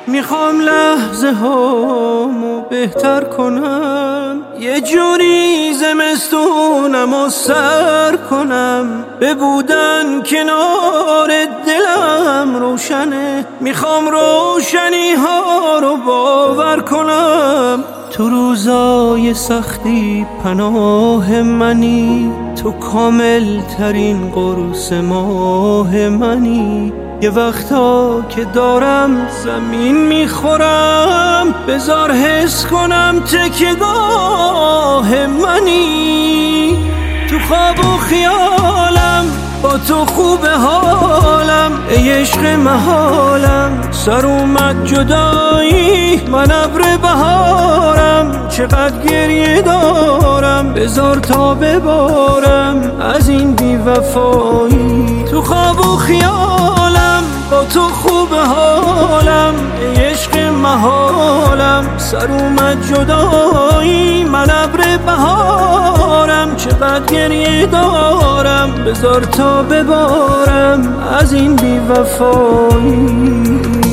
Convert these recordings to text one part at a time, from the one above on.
میخوام لحظه هامو بهتر کنم، یه جوری زمستونم و سر کنم، به بودن کنار دلم روشنه، میخوام روشنی ها رو باور کنم. تو روزای سختی پناه منی، تو کامل ترین قرص ماه منی. یه وقتا که دارم زمین میخورم، بذار حس کنم تکیه‌گاه منی. تو خواب و خیالم با تو خوب حالم، ای عشق محالم. سر اومد جدایی من ابر بهارم، چقدر گریه دارم بذار تا ببارم از این بی‌وفایی. تو خواب و خیالم با تو خوب حالم، ای عشق محالم. سر اومد جدایی من ابر بهارم، چقدر گریه دارم بذار تا ببارم از این بی‌وفایی.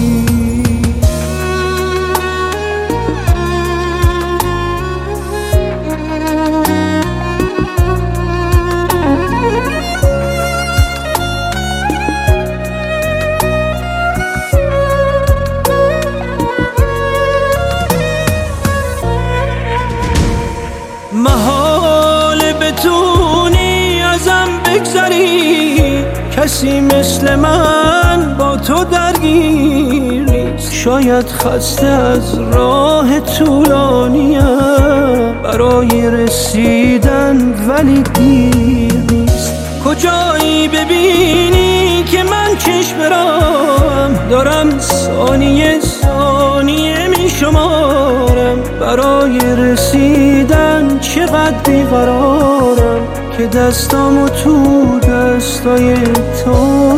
محال بتونی ازم بگذری، کسی مثل من با تو درگیر نیست. شاید خسته از راه طولانیم برای رسیدن، ولی دیر نیست. کجایی ببینی که من چشم برام دارم، ثانیه ثانیه می شمارم برای رسیدن. چقدر بیقرارم که دستامو تو دستای تو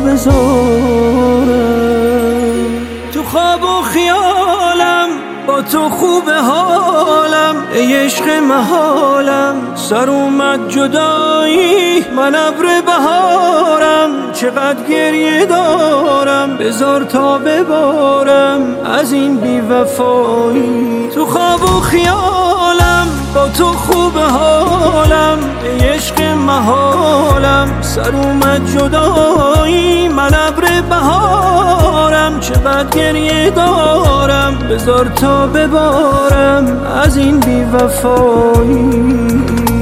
بذارم. تو خواب و خیالم با تو خوب حالم، ای عشق محالم. سر اومد جدایی من ابر بهارم، چقدر گریه دارم بذار تا ببارم از این بی‌وفایی. تو خواب و خیالم با تو خوب حالم، ای عشق محالم. سر اومد جدایی من ابر بهارم، چقدر گریه دارم بذار تا ببارم از این بی‌وفایی.